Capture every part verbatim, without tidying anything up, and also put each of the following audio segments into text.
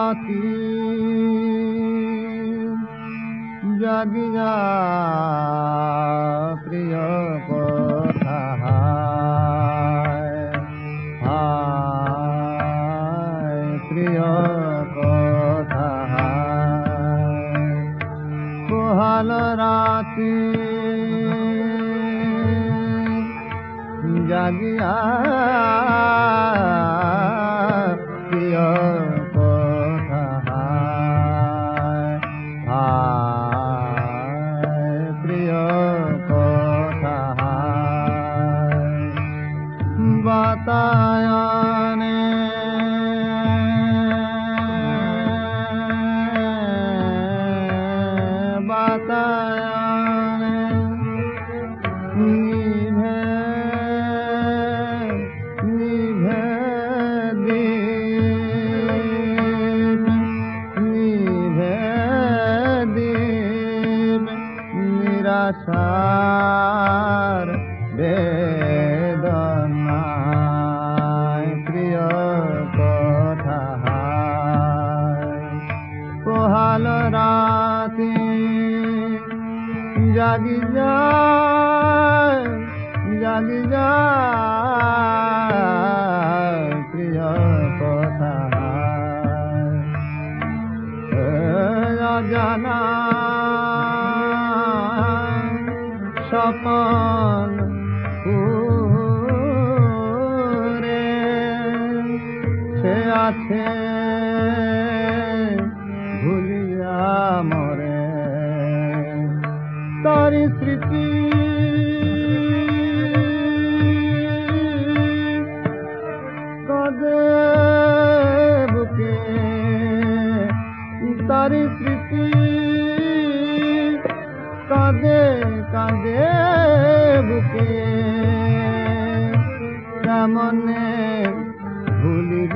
রাতি জাগিয়া প্রিয় কথা হায় প্রিয় কথা পোহাল রাতি জাগিয়া প্রিয় কথা হায় প্রিয় কথা বাতায়নে বাতায়নে নিভে নিভে দীপ নিভে দীপ নিরাশার বেদনায় প্রিয় কথা পোহাল রাতি জাগি যায় জাগি যায় প্রিয় কথা অজানা স্বপন পুরে সে আছে ভুলিয়া মরে তারি স্মৃতি কাঁদে বুকে তারি স্মৃতি কাঁদে কাঁদে বুকে কেমনে ভুলিব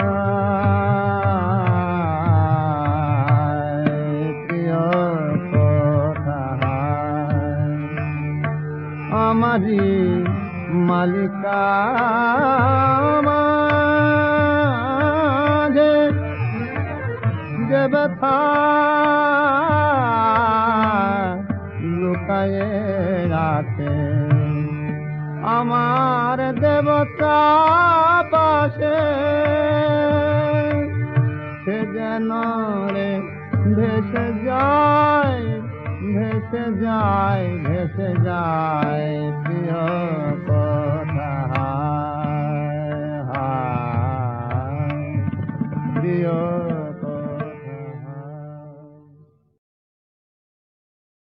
প্রিয় কথা আমারি মালিকা মাঝে যে ব্যথা লুকায়ে রাখে আমার দেবতা পাশে সে যেন রে ভেসে যায় ভেসে যায় ভেসে যায় প্রিয় কথা